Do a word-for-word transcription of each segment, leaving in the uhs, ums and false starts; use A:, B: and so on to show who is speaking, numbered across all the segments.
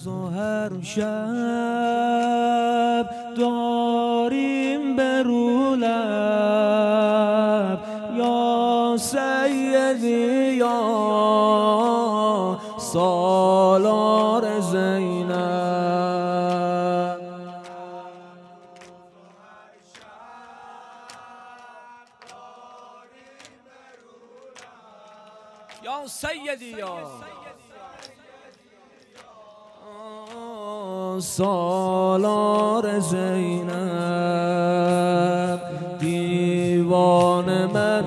A: روز و هر شب داریم به رو لب یا سیدی یا سالار زینب. یا سیدی یا سالار زینب، دیوان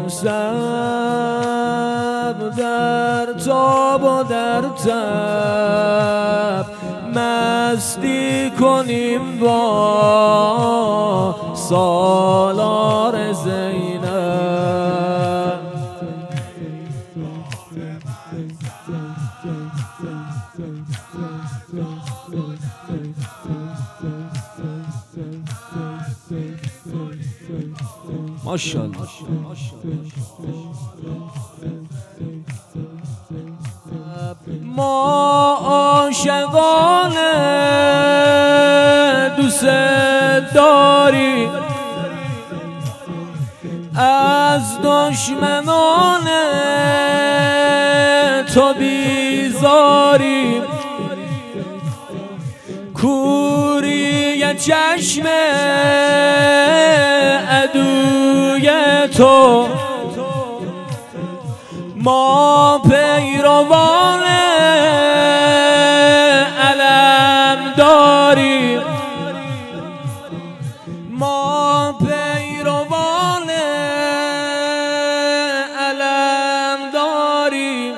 A: منصب در تاب و در تب، مستی کنیم با سالار زینب. ماشاءالله. ما عاشقان دوست داریم، از دشمنان تو بیزاریم، کوری چشم عدوی تو، ما پیروان علم داریم، ما پیروان علم داریم،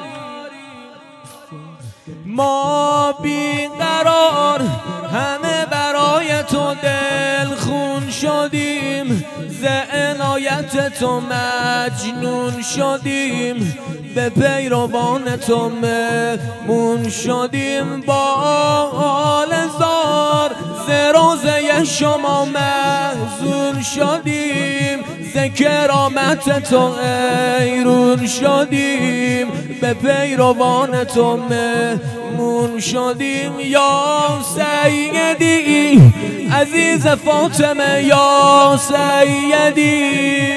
A: ما بیقرار همه برای تو دل خون شدیم، ز عنایت تو مجنون شدیم، به پیروان تو مهمون شدیم، با حال زار ز روزه شما محزون شدیم، ز کرامت تو حیرون شدیم، به پیروان تو مهمون شدیم. یا سیدی عزیز فاطمه، یا سیدی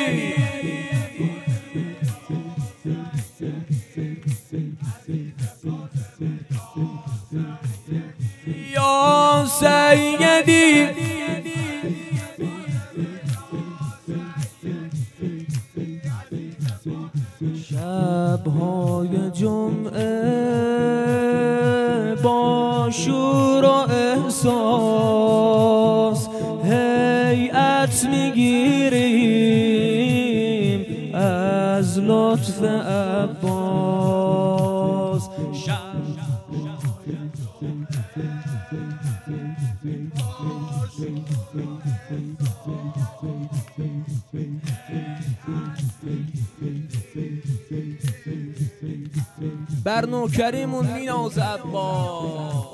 A: یا سیدی شب‌های جمعه با شور و احساس هیئت میگیریم از لطف عباس. بر نوکریمون میناز عباس،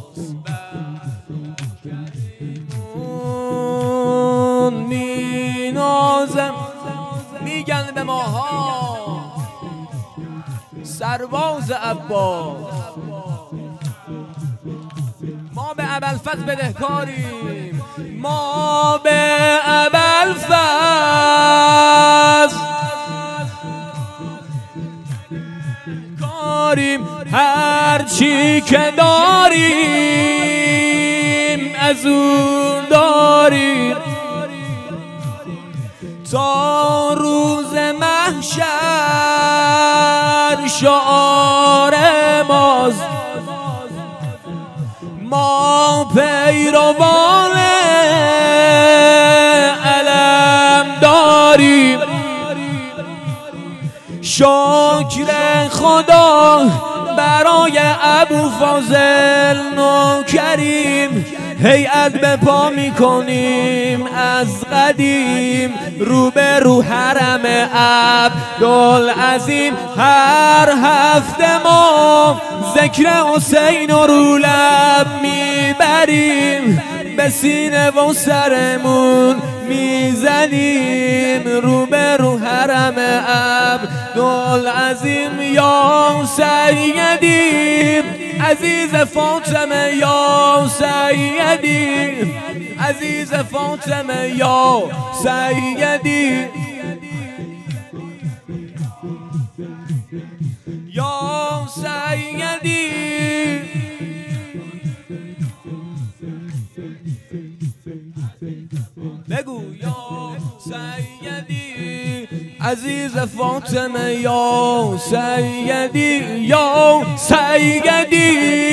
A: مینازم میگن به ماها سرباز عباس، ما به ابوالفضل بدهکاریم، ما به ابوالفضل کاریم، هر چی که داریم از اون داریم، تا روز محشر شعار ماست، ما پیروان علم داریم، شکر خدا برای ابوالفضل نوکریم، هیئت به پا میکنیم از قدیم، رو به رو حرم عبدالعظیم، هر هفته ما ذکر حسین و رو لب میبریم، به سینه و سرمون میزنیم، رو به رو حرم عبدالعظیم. یا سیدی عزیز فاطمه یا سیدی، عزیز فاطمه یا سیدی، یا سیدی. بگو یا سیدی، عزیز فاطمه یا سیدی، یا سیدی.